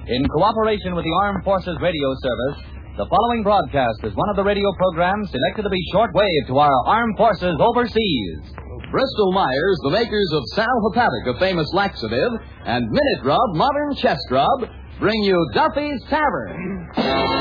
In cooperation with the Armed Forces Radio Service, the following broadcast is one of the radio programs selected to be shortwave to our armed forces overseas. Bristol Myers, the makers of Sal Hepatic, a famous laxative, and Minute Rub, modern chest rub, bring you Duffy's Tavern.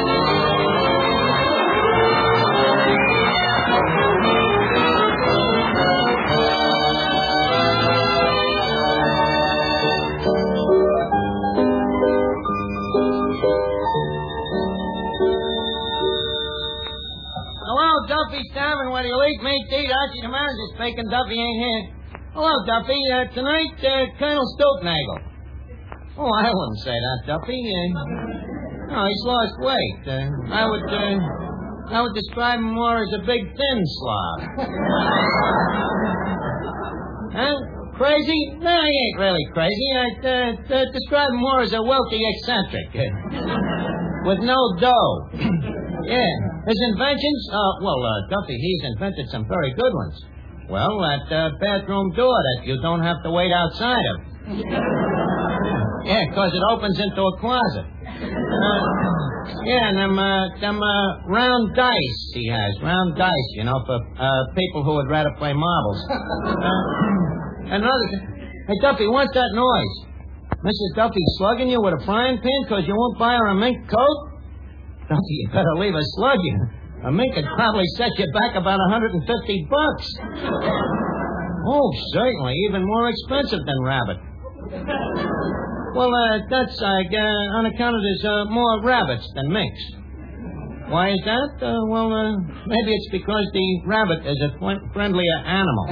Duffy's Tavern, where you eat meat, eat. Archie the manager's speaking. Duffy ain't here. Hello, Duffy. Tonight, Colonel Stoopnagel. Oh, I wouldn't say that, Duffy. No, he's lost weight. I would describe him more as a big, thin slob. Huh? Crazy? No, he ain't really crazy. I'd describe him more as a wealthy eccentric. With no dough. Yeah. His inventions? Duffy, he's invented some very good ones. Well, that bathroom door that you don't have to wait outside of. Yeah, 'cause it opens into a closet. And them round dice he has. Round dice, you know, for people who would rather play marbles. Another thing. Hey, Duffy, what's that noise? Mrs. Duffy slugging you with a frying pan 'cause you won't buy her a mink coat? Duffy, you better leave her slugging. A mink could probably set you back about $150. Oh, certainly. Even more expensive than rabbit. Well, that's on account of there's more rabbits than minks. Why is that? Maybe it's because the rabbit is a friendlier animal.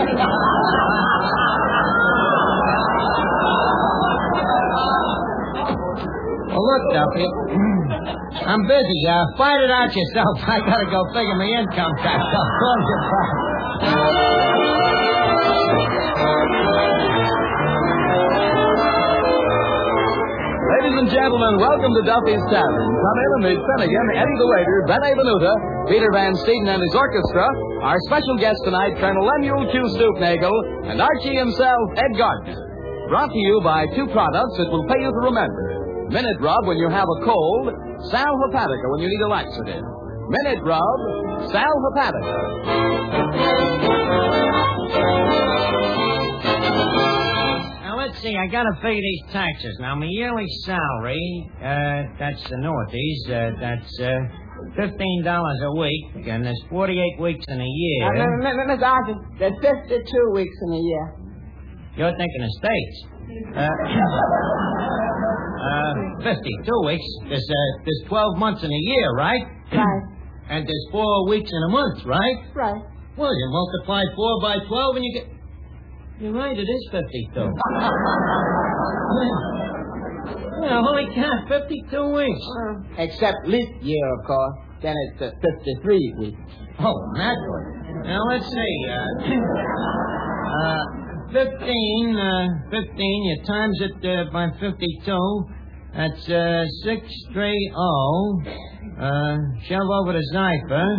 Well, look, Duffy, I'm busy. Fight it out yourself. I gotta go figure my income tax. I'll call you back. Ladies and gentlemen, welcome to Duffy's Tavern. Come in and meet Finnegan, Eddie the waiter, Benny Benuta, Peter Van Steeden and his orchestra, our special guest tonight, Colonel Lemuel Q. Stoopnagel, and Archie himself, Ed Gardner. Brought to you by two products that will pay you to remember. Minute Rub when you have a cold, Sal Hepatica when you need a laxative. Minute Rub, Sal Hepatica. Now, let's see, I gotta pay these taxes. Now, my yearly salary, that's the annuities, that's $15 a week, and there's 48 weeks in a year. Miss Archie, there's 52 weeks in a year. You're thinking of states. 52 weeks. There's 12 months in a year, right? Right. And there's 4 weeks in a month, right? Right. Well, you multiply 4 by 12 and you get... You're right, it is 52. Yeah, holy cow, 52 weeks. Except leap year, of course. Then it's 53 weeks. Oh, naturally. Now, let's see. 15, you times it by 52. That's 630. Shove over the Zypher.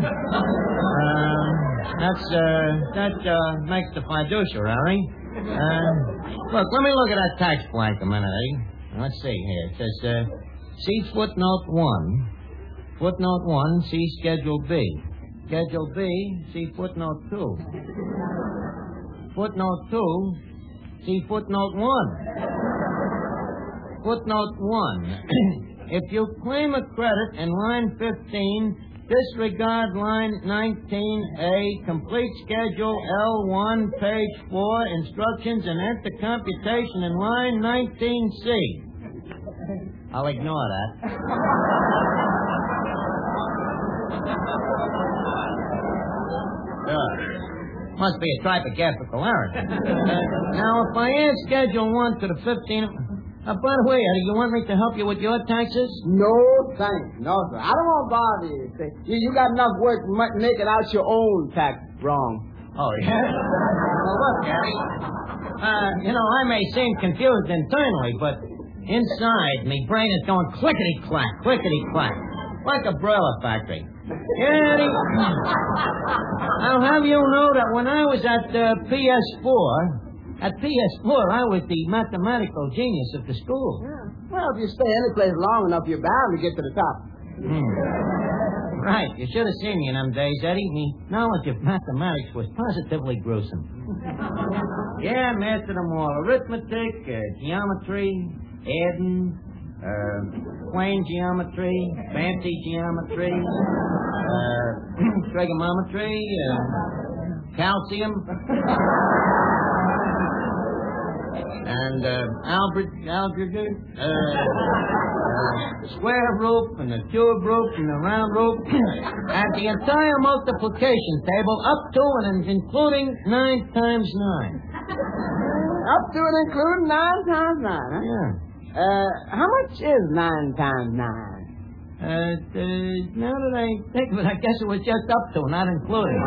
That makes the fiduciary. Look, let me look at that tax blank a minute, eh? Let's see here. It says, see footnote 1. Footnote 1, see Schedule B. Schedule B, see footnote 2. Footnote 2, see footnote 1. Footnote 1. If you claim a credit in line 15, disregard line 19A, complete schedule L1, page 4, instructions, and enter computation in line 19C. I'll ignore that. Must be a typographical error. Now, if I add Schedule 1 to the 15... by the way, Eddie, you want me to help you with your taxes? No, thanks. No, sir. I don't want to bother you. You got enough work making out your own tax wrong. Oh, yeah? Well, look, Eddie. I may seem confused internally, but inside, me brain is going clickety-clack, clickety-clack, like a broiler factory. Eddie, I'll have you know that when I was at PS4, At PS4, I was the mathematical genius of the school. Yeah. Well, if you stay any place long enough, you're bound to get to the top. Right. You should have seen me in them days, Eddie. Me knowledge of mathematics was positively gruesome. Yeah, I mastered them all. Arithmetic, geometry, adding, plane geometry, fancy geometry, trigonometry, calcium, and algebra, square root, and the cube root, and the round root, and the entire multiplication table up to and including 9 times 9. Up to and including 9 times 9, huh? Yeah. How much is 9 times 9? Now that I think of it, I guess it was just up to, not including.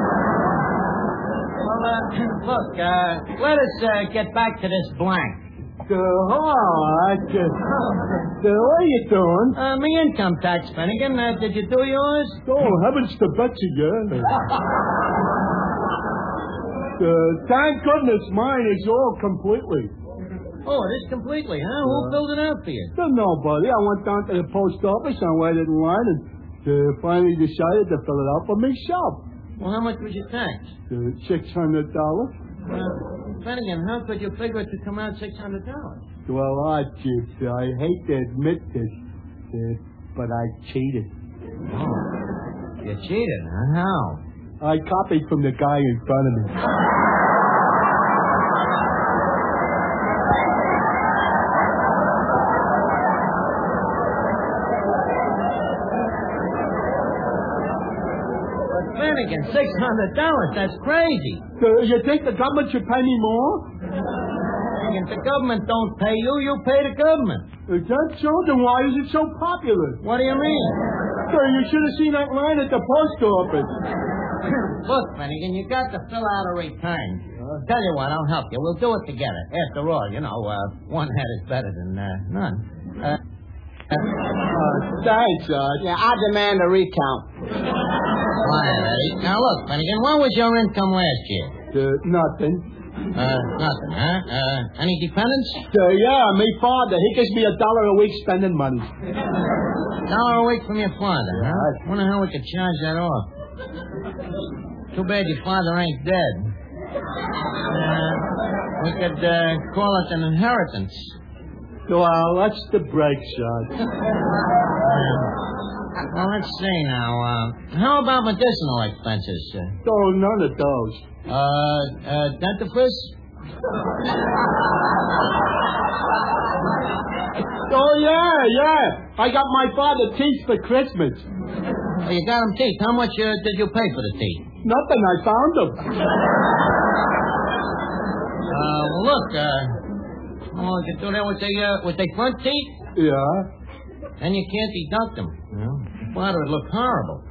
Well, look, let us get back to this blank. Hello, what are you doing? Me income tax, Finnegan. Did you do yours? Oh, heavens to Betsy, yeah. Thank goodness mine is all completely. Oh, it is completely, huh? Who filled it out for you? Nobody. I went down to the post office and waited in line and finally decided to fill it out for myself. Well, how much was your tax? $600. Finnegan, how could you figure it to come out $600? Well, Archie, I hate to admit this, but I cheated. Oh, you cheated, huh? How? I copied from the guy in front of me. Finnegan, $600, that's crazy. You think the government should pay me more? Finnegan, the government don't pay you, you pay the government. Is that so? Then why is it so popular? What do you mean? You should have seen that line at the post office. Look, Finnegan, you got to fill out a return. Tell you what, I'll help you. We'll do it together. After all, you know, one head is better than none. Thanks, Arch. Yeah, I demand a recount. Quiet, Eddie. Now, look, Finnegan, what was your income last year? Nothing. Nothing, huh? Any dependents? Yeah, my father. He gives me $1 a week spending money. $1 a week from your father, huh? Wonder how we could charge that off. Too bad your father ain't dead. We could call it an inheritance. Well, that's the break shot. Well, let's see now. How about medicinal expenses? Oh, none of those. Dentifrice? Oh, yeah. I got my father teeth for Christmas. Oh, you got him teeth. How much did you pay for the teeth? Nothing. I found them. Well, look, you can do that with their front teeth? Yeah. And you can't deduct them. Your father would look horrible.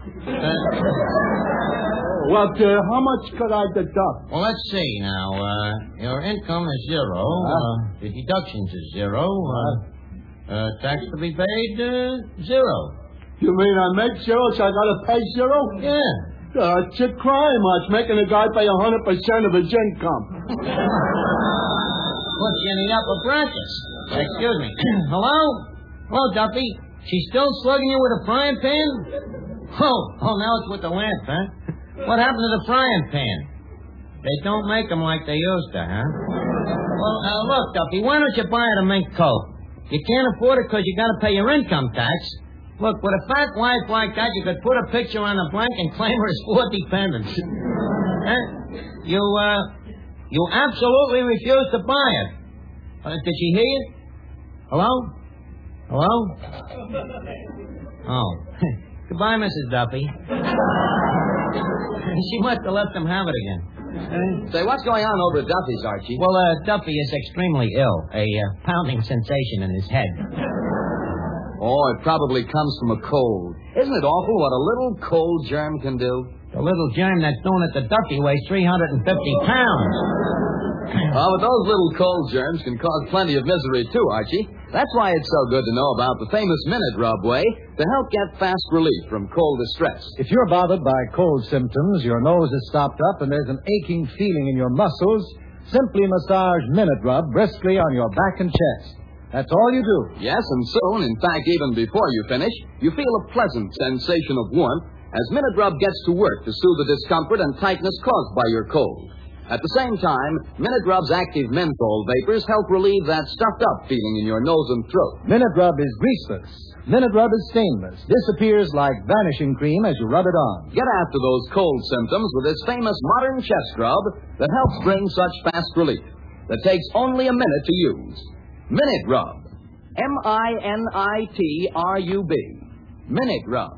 Well, how much could I deduct? Well, let's see now. Your income is zero. The deductions is zero. Tax to be paid, zero. You mean I make zero, so I gotta pay zero? Yeah. It's a crime, Arch, making a guy pay 100% of his income. Puts you in the upper brackets. Excuse me. Hello? Hello, Duffy. She's still slugging you with a frying pan? Oh, now it's with the lamp, huh? What happened to the frying pan? They don't make them like they used to, huh? Well, look, Duffy, why don't you buy it a mink coat? You can't afford it because you got to pay your income tax. Look, with a fat wife like that, you could put a picture on the blank and claim her as 4 dependents. You absolutely refuse to buy it. Did she hear you? Hello? Oh. Goodbye, Mrs. Duffy. She must have let them have it again. Say, what's going on over at Duffy's, Archie? Well, Duffy is extremely ill. A pounding sensation in his head. Oh, it probably comes from a cold. Isn't it awful what a little cold germ can do? The little germ that's doing it to Duffy weighs 350 pounds. Oh, but those little cold germs can cause plenty of misery, too, Archie. That's why it's so good to know about the famous Minute Rub way to help get fast relief from cold distress. If you're bothered by cold symptoms, your nose is stopped up, and there's an aching feeling in your muscles, Simply massage Minute Rub briskly on your back and chest. That's all you do. Yes, and soon, in fact, even before you finish, you feel a pleasant sensation of warmth as Minute Rub gets to work to soothe the discomfort and tightness caused by your cold. At the same time, Minute Rub's active menthol vapors help relieve that stuffed-up feeling in your nose and throat. Minute Rub is greaseless. Minute Rub is stainless. Disappears like vanishing cream as you rub it on. Get after those cold symptoms with this famous modern chest rub that helps bring such fast relief. That takes only a minute to use. Minute Rub. M-I-N-I-T-R-U-B. Minute Rub.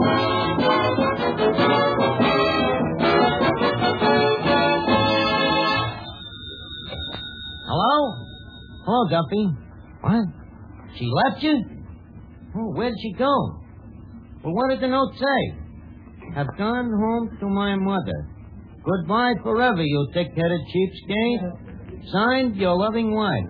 Hello? Hello, Duffy. What? She left you? Oh, where'd she go? Well, what did the note say? Have gone home to my mother. Goodbye forever, you thick-headed cheapskate. Signed, your loving wife.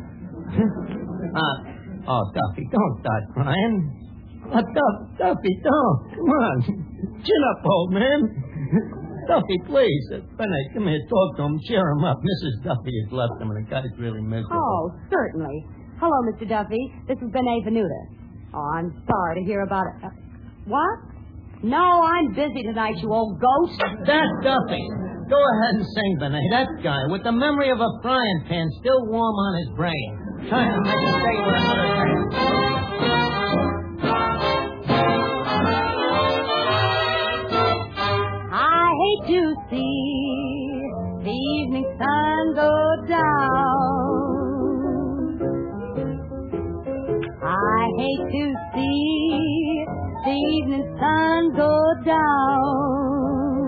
Duffy, don't start crying. Duffy, don't. Come on. Chin up, old man. Duffy, please. Bennett, come here, talk to him, cheer him up. Mrs. Duffy has left him, and the guy's really miserable. Oh, certainly. Hello, Mr. Duffy. This is Benet Venuta. Oh, I'm sorry to hear about it. What? No, I'm busy tonight, you old ghost. That's Duffy. Go ahead and sing, Benet. That guy, with the memory of a frying pan still warm on his brain. Trying to make it stay with another man. I hate to see the evening sun go down. I hate to see the evening sun go down.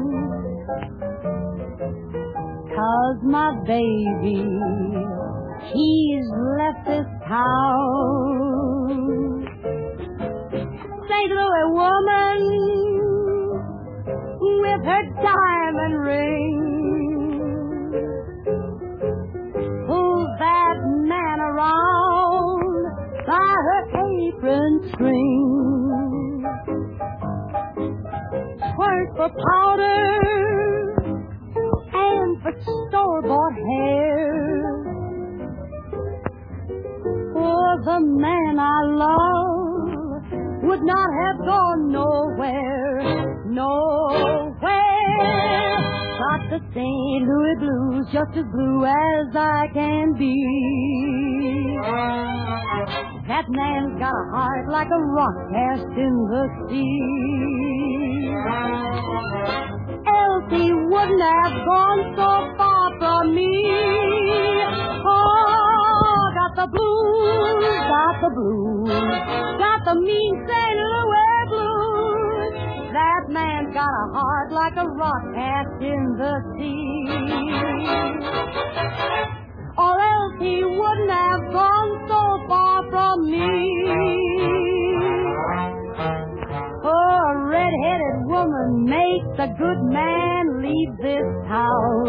'Cause my baby, he's left this town. St. Louis woman with her diamond ring pulls that man around by her apron string. Twerk for powder and for store-bought hair. For the man I love would not have gone nowhere, nowhere. Got the St. Louis blues, just as blue as I can be. That man's got a heart like a rock cast in the sea. Else he wouldn't have gone so far from me. Oh, got the blues, got the mean St. Louis blues. That man's got a heart like a rock cast in the sea. Or else he wouldn't have gone so far from me. Oh, a red-headed woman makes a good man leave this town.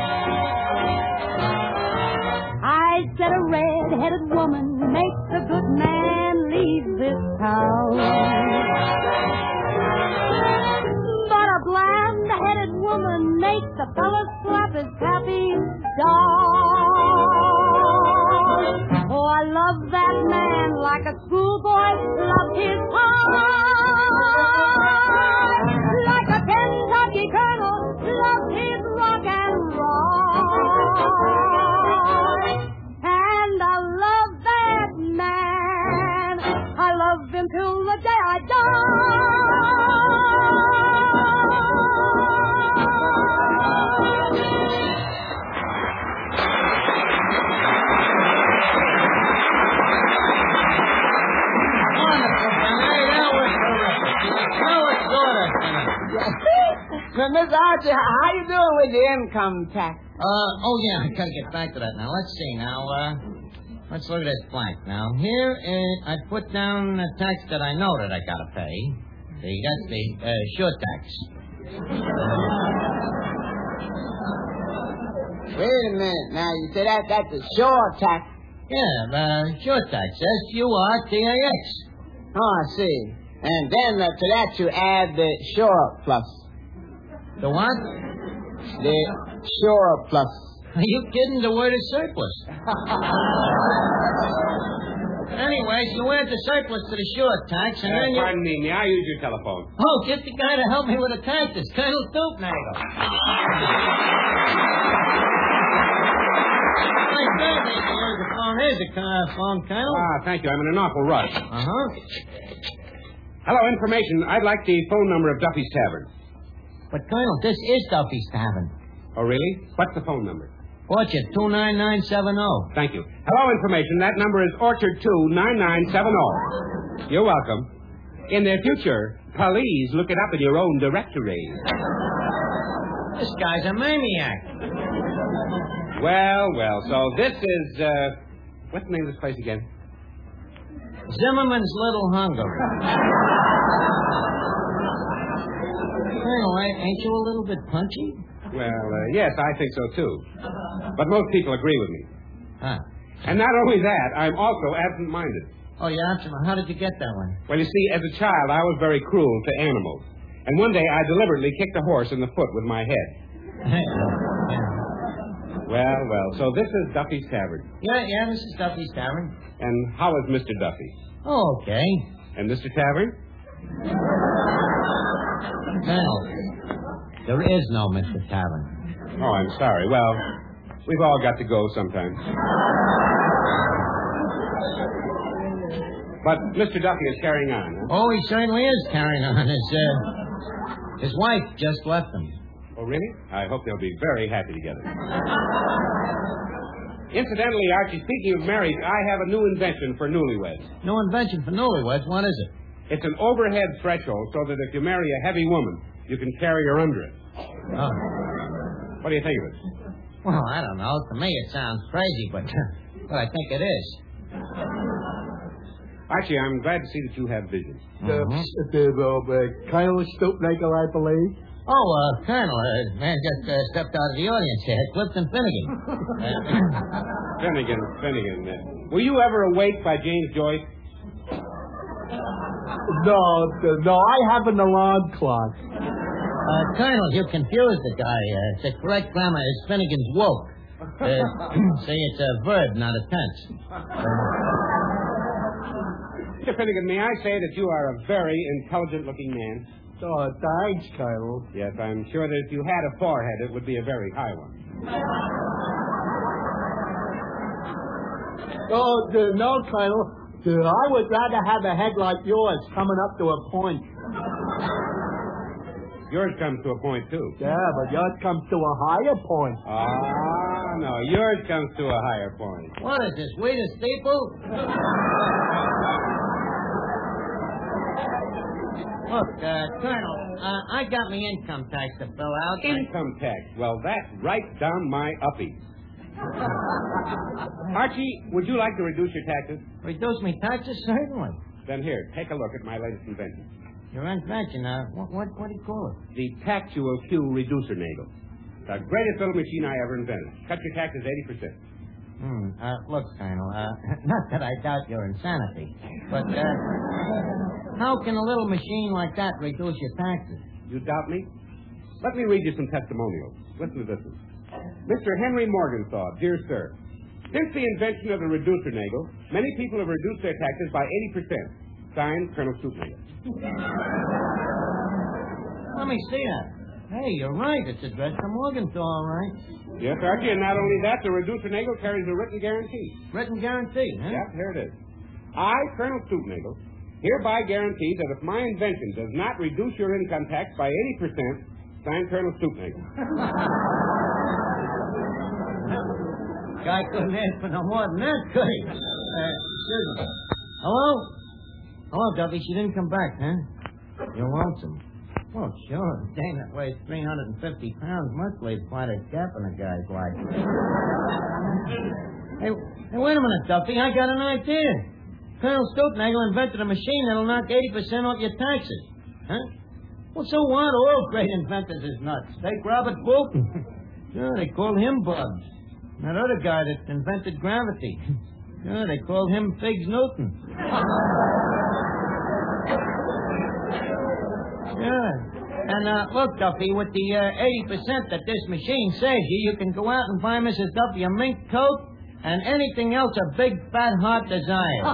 I said a red-headed woman makes a good man leave this town. But a bland-headed woman makes a fella slap his happy dog. Oh, I love that man like a schoolboy loves his heart. Like a Kentucky colonel loves his rock and roll. And I love that man. I love him till the day I die. Miss Archie, how you doing with the income tax? Yeah, I gotta get back to that now. Let's see now. Let's look at this blank now. Here, I put down the tax that I know that I gotta pay. See, that's the sure tax. Wait a minute. Now, you say that's a sure tax. Yeah, sure tax. S-U-R-T-A-X. Oh, I see. And then to that you add the sure plus. The what? The sure plus. Are you kidding? The word is surplus. Anyway, so you add the surplus to the short tax, and then you... Pardon me, may I use your telephone? Oh, get the guy to help me with the taxes, Colonel Stoopnagel. Here's the phone. Here's the phone, Colonel. Thank you. I'm in an awful rush. Uh-huh. Hello, information. I'd like the phone number of Duffy's Tavern. But, Colonel, this is Duffy's Tavern. Oh, really? What's the phone number? Orchard 29970. Thank you. Hello, information. That number is Orchard 29970. You're welcome. In the future, please look it up in your own directory. This guy's a maniac. Well. So this is, what's the name of this place again? Zimmerman's Little Hungary. Colonel, ain't you a little bit punchy? Well, yes, I think so, too. But most people agree with me. Huh. And not only that, I'm also absent-minded. Oh, you're absent. How did you get that way? Well, you see, as a child, I was very cruel to animals. And one day I deliberately kicked a horse in the foot with my head. Well. So this is Duffy's Tavern. Yeah, this is Duffy's Tavern. And how is Mr. Duffy? Oh, okay. And Mr. Tavern? Colonel, there is no Mr. Tavern. Oh, I'm sorry. Well, we've all got to go sometimes. But Mr. Duffy is carrying on. Huh? Oh, he certainly is carrying on. His wife just left him. Oh, really? I hope they'll be very happy together. Incidentally, Archie, speaking of marriage, I have a new invention for newlyweds. No invention for newlyweds? What is it? It's an overhead threshold so that if you marry a heavy woman, you can carry her under it. Oh. What do you think of it? Well, I don't know. To me, it sounds crazy, but I think it is. Archie, I'm glad to see that you have vision. Colonel Stoopnagel, I believe. Oh, Colonel, man just stepped out of the audience here. Clifton Finnegan. Finnegan. Were you ever awake by James Joyce? No, I have an alarm clock. Colonel, you confused the guy. The correct grammar is Finnegan's woke. Say it's a verb, not a tense. Mr. Finnegan, may I say that you are a very intelligent-looking man? Oh, thanks, Colonel. Yes, I'm sure that if you had a forehead, it would be a very high one. Oh, no, Colonel. I would rather have a head like yours coming up to a point. Yours comes to a point, too. Yeah, but yours comes to a higher point. No, yours comes to a higher point. What is this, we the steeple? Look, Colonel, I got me income tax to fill out. Income tax? Well, that's right down my uppie. Archie, would you like to reduce your taxes? Reduce me taxes? Certainly. Then here, take a look at my latest invention. Your invention? What do you call it? The Tactual Q Reducer Nagel. The greatest little machine I ever invented. Cut your taxes 80%. Look, Colonel, not that I doubt your insanity, but how can a little machine like that reduce your taxes? You doubt me? Let me read you some testimonials. Listen to this one. Mr. Henry Morgenthau, dear sir, since the invention of the reducer nagel, many people have reduced their taxes by 80%. Signed, Colonel Stoopnagel. Let me see that. Hey, you're right. It's addressed to Morgenthau, all right. Yes, Archie, and not only that, the reducer nagel carries a written guarantee. Written guarantee, huh? Yep, here it is. I, Colonel Stoopnagel, hereby guarantee that if my invention does not reduce your income tax by 80%, signed, Colonel Stoopnagel. Guy couldn't ask for no more than that, could he? Excuse me. Hello? Hello, Duffy. She didn't come back, huh? You're lonesome. Well, sure. Dang, that weighs 350 pounds must leave quite a gap in a guy's life. Hey, wait a minute, Duffy. I got an idea. Colonel Stoopnagel invented a machine that'll knock 80% off your taxes. Huh? Well, so what? All great inventors is nuts. Take Robert Fulton. Sure, they called him Bugs. That other guy that invented gravity. Sure, they called him Figs Newton. Yeah. And, look, Duffy, with the 80% that this machine saves you, you can go out and buy Mrs. Duffy a mink coat and anything else a big, fat heart desires.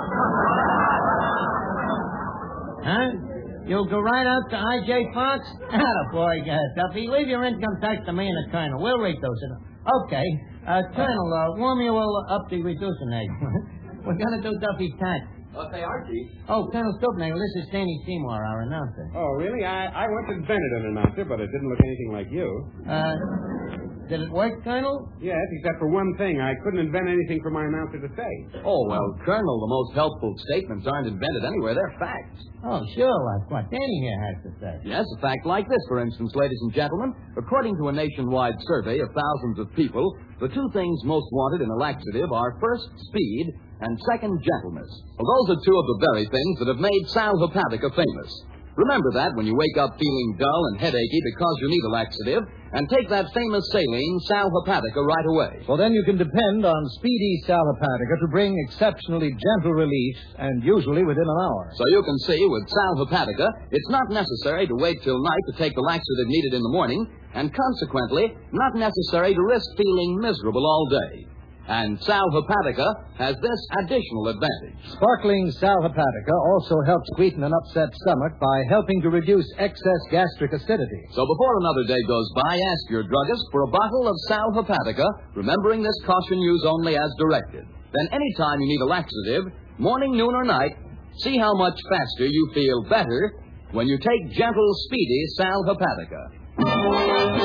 Huh? You'll go right out to I.J. Fox? Attaboy, Duffy. Leave your income tax to me and the Colonel. We'll reduce it. Okay. Colonel, warm you all up the reducing egg. We're going to do Duffy's tax. Okay, Archie. Oh, Colonel Stoopnagel, this is Danny Seymour, our announcer. Oh, really? I once invented an announcer, but it didn't look anything like you. Did it work, Colonel? Yes, except for one thing. I couldn't invent anything for my announcer to say. Oh, well, Colonel, the most helpful statements aren't invented anywhere. They're facts. Oh, sure, like what Danny here has to say. Yes, a fact like this, for instance, ladies and gentlemen. According to a nationwide survey of thousands of people, the two things most wanted in a laxative are first, speed, and second, gentleness. Well, those are two of the very things that have made Sal Hepatica famous. Remember that when you wake up feeling dull and headachy because you need a laxative, and take that famous saline, Sal Hepatica, right away. Well, then you can depend on speedy Sal Hepatica to bring exceptionally gentle relief, and usually within an hour. So you can see, with Sal Hepatica, it's not necessary to wait till night to take the laxative needed in the morning, and consequently, not necessary to risk feeling miserable all day. And Sal Hepatica has this additional advantage. Sparkling Sal Hepatica also helps sweeten an upset stomach by helping to reduce excess gastric acidity. So before another day goes by, ask your druggist for a bottle of Sal Hepatica, remembering this caution use only as directed. Then anytime you need a laxative, morning, noon, or night, see how much faster you feel better when you take gentle, speedy Sal Hepatica.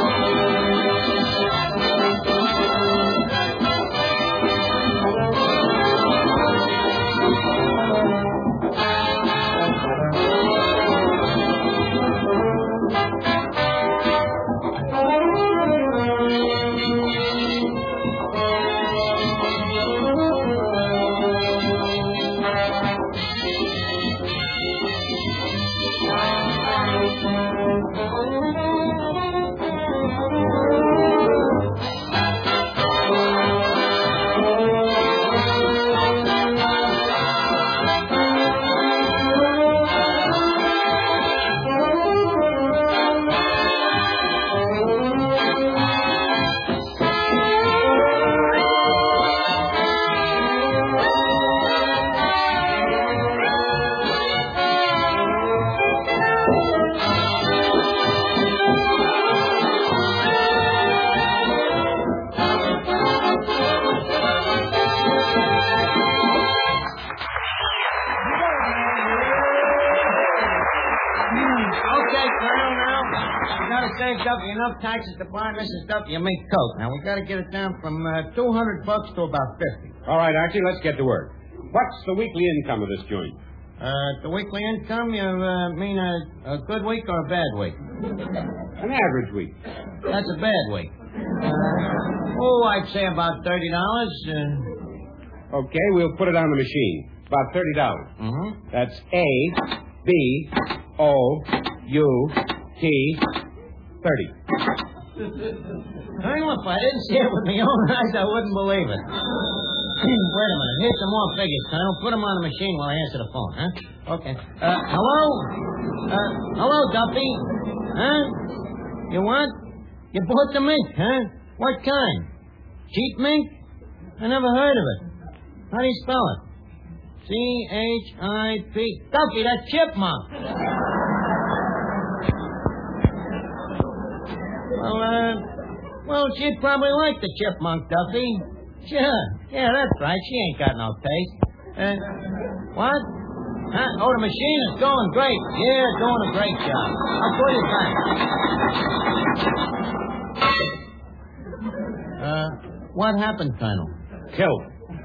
Duffy enough taxes to buy Mrs. Duffy a mink coat. Now, we got to get it down from $200 to about $50. All right, Archie, let's get to work. What's the weekly income of this joint? The weekly income, you mean a good week or a bad week? An average week. That's a bad week. I'd say about $30. Okay, we'll put it on the machine. About $30. Mm-hmm. That's A, B, O, U, T, 30. Colonel, if I didn't see it with my own eyes, I wouldn't believe it. Wait a minute. Here's some more figures, Colonel. Put them on the machine while I answer the phone, huh? Okay. Hello? Hello, Duffy? Huh? You what? You bought the mink, huh? What kind? Cheap mink? I never heard of it. How do you spell it? C-H-I-P. Duffy, that's chipmunk. Well, she'd probably like the chipmunk, Duffy. Sure. Yeah, that's right. She ain't got no taste. What? Huh? Oh, the machine is going great. Yeah, doing a great job. I'll call you back. What happened, Colonel? Killed.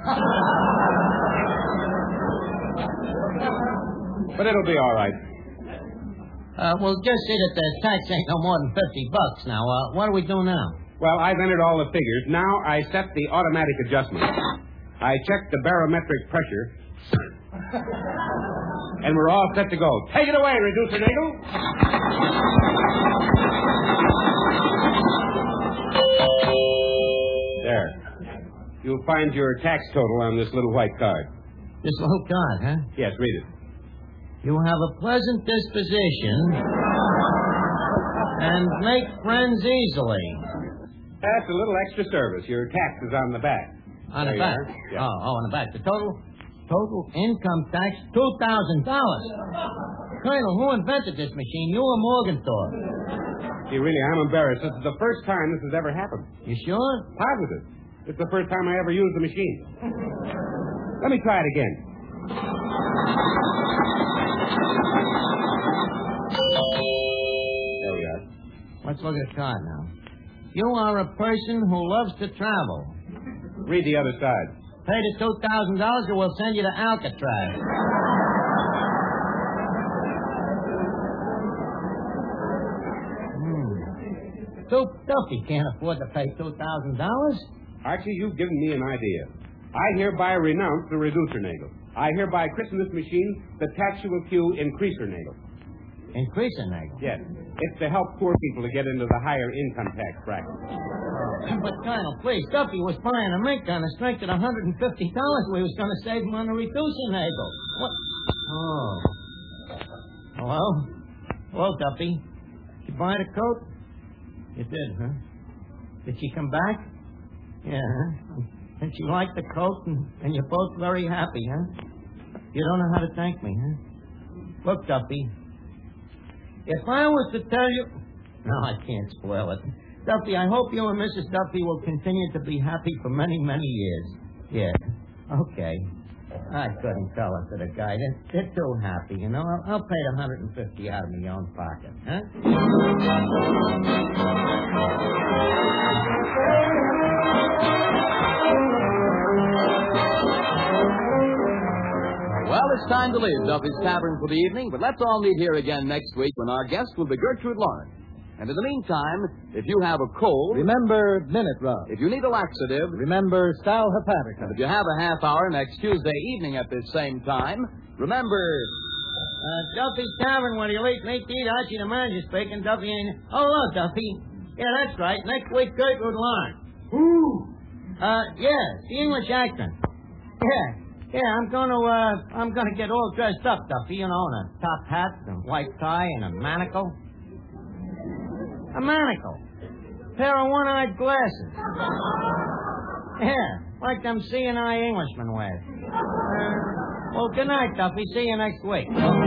But it'll be all right. Well, just see that the tax ain't no more than $50 now. What do we do now? Well, I've entered all the figures. Now I set the automatic adjustment. I checked the barometric pressure. And we're all set to go. Take it away, Reducer Nagel. There. You'll find your tax total on this little white card. This little card, huh? Yes, read it. You have a pleasant disposition. And make friends easily. That's a little extra service. Your tax is on the back. On There the you back? are. Yeah. On the back. The total income tax, $2,000. Colonel, who invented this machine? You or Morgenthau? Gee, really, I'm embarrassed. This is the first time this has ever happened. You sure? Positive. It's the first time I ever used the machine. Let me try it again. There we are. Let's look at the card now. You are a person who loves to travel. Read the other side. Pay the $2,000 or we'll send you to Alcatraz. Duffy can't afford to pay $2,000. Archie, you've given me an idea. I hereby renounce the reducer nagel. I hereby christen this machine the taxual Q increaser nagel. Increasing, Nagel? Yes. It's to help poor people to get into the higher income tax bracket. But, Colonel, please, Duffy was buying a mink on the strength of $150 we was going to save him on the reducer nagel. What? Oh. Hello? Hello, Duffy. Did you buy the coat? You did, huh? Did she come back? Yeah, huh? And she liked the coat, and you're both very happy, huh? You don't know how to thank me, huh? Look, Duffy, if I was to tell you... No, I can't spoil it. Duffy, I hope you and Mrs. Duffy will continue to be happy for many, many years. Yeah, okay. I couldn't tell it to the guy. They're too happy, you know. I'll pay the $150 out of my own pocket, huh? Well, it's time to leave Duffy's Tavern for the evening, but let's all meet here again next week when our guest will be Gertrude Lawrence. And in the meantime, if you have a cold... Remember Minute Rub. If you need a laxative... Remember Sal Hepatica. And if you have a half hour next Tuesday evening at this same time, remember... Duffy's Tavern, where the elite meet to eat. Archie the manager speaking. Duffy ain't... Oh, hello, Duffy. Yeah, that's right. Next week, Gertrude Lawrence. Who? Yeah, the English accent. Yeah, I'm gonna get all dressed up, Duffy, you know, in a top hat and white tie and a manacle. A manacle. Pair of one-eyed glasses. Yeah, like them C&I Englishmen wear. Well, good night, Duffy. See you next week.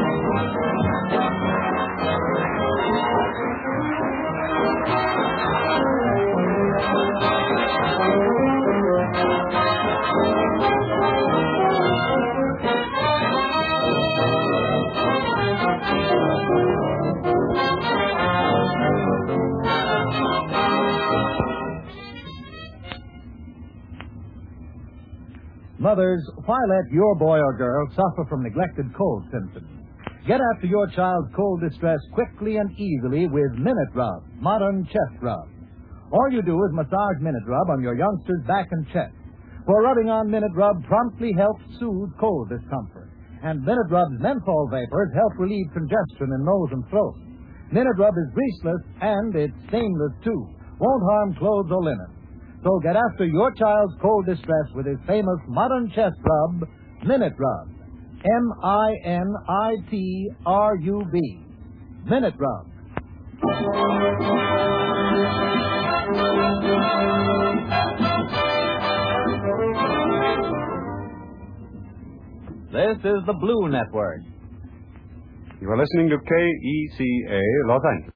Mothers, why let your boy or girl suffer from neglected cold symptoms? Get after your child's cold distress quickly and easily with Minute Rub, modern chest rub. All you do is massage Minute Rub on your youngster's back and chest. For rubbing on Minute Rub promptly helps soothe cold discomfort. And Minute Rub's menthol vapors help relieve congestion in nose and throat. Minute Rub is greaseless and it's stainless, too. Won't harm clothes or linen. So get after your child's cold distress with his famous modern chest rub, Minute Rub. M-I-N-I-T-R-U-B. Minute Rub. This is the Blue Network. You are listening to KECA Los Angeles.